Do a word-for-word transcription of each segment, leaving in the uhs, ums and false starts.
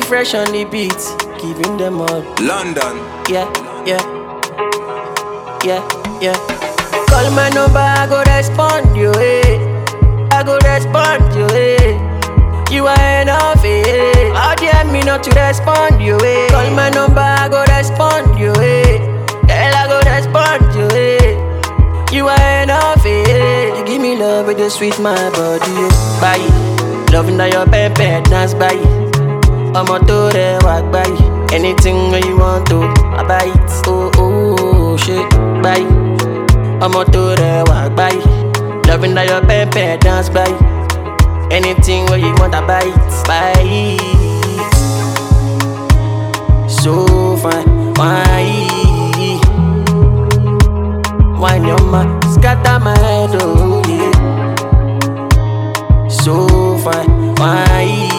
fresh on the beat, giving them all. London. Yeah, yeah, yeah, yeah. Call my number, I go respond you, eh. I go respond you, eh. You are enough, eh. How dare me not to respond you, eh. Call my number, I go respond you, eh. Girl, I go respond you, eh. You are enough, eh. You give me love with the sweet my body, oh. Bye. Loving that your pepe dance, bye. I'ma do the walk, bye. Anything that you want to, I buy it. Oh, oh, oh, shit, bye. I'ma do the walk, bye. Loving that your pepe dance, bye. Anything where you want, I buy it, buy it. So fine, why? Wine your ma, scatter my head, oh yeah. So fine, why?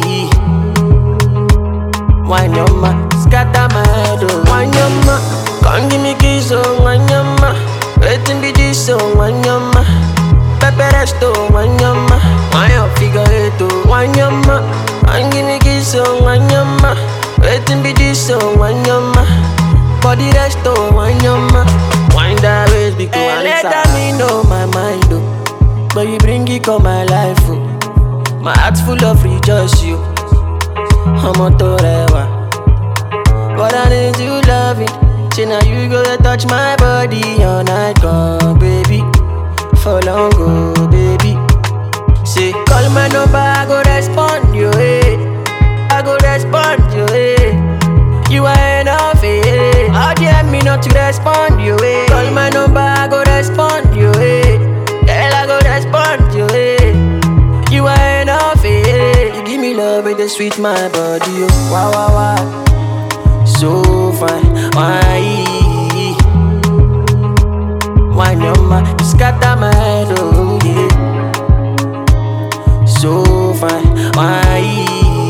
Wine your ma, scatter my head, oh. Wine your ma, come give me kiss, oh. Wine your ma, waiting be this, oh. Wine your ma, pepper resto, wine your ma. Wine your figure eight, oh. Wine your ma, come give me kiss, oh. Wine your ma, waiting be this, oh. Wine your ma, body resto, wine your ma. Wine that ways because hey, let me know my mind, oh. But you bring it on my life, oh. My heart's full of rejoice, you. I'm a torewa, but I need you loving. See now you gonna touch my body all night long, baby. For long, go, baby. Say call my number, I go respond you, eh. I go respond you, eh. You are enough, eh. How dare me not to respond you, eh. Call my number, I go respond you, eh. Girl, I go respond you, eh. You are enough, eh. You give me love with the sweet my body, oh. Wow, wow, wow. So fine, why? Wine your ma, you scatter my head, oh yeah. So fine, why?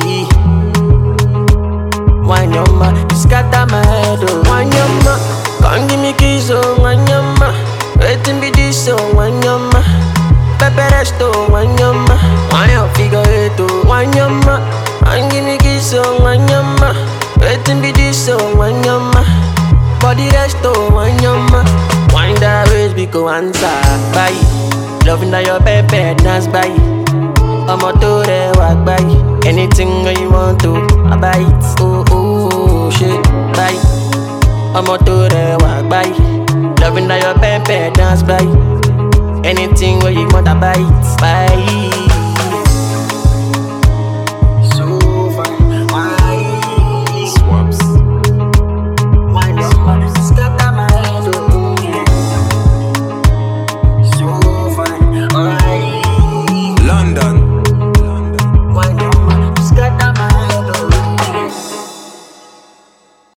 Wine your ma, you scatter my head, oh. Wine your ma, come give me kiss, oh. Wine your ma, waiting be this, oh. Wine your ma, pepper resto, wine your ma. Wine your figure eight, oh. Wine your ma, come give me kiss, oh. Wine your ma, waiting be this, oh. Wine your ma, body resto, wine your ma. Wine that ways because answer, bye. Loving that your pepe dance, bye. I'ma do the walk, bye. Anything that you want to, I buy it. Oh, oh, oh, shit, bye. I'ma do the walk, bye. Loving that your pepe dance, bye. Anything where you want, I buy it, bye.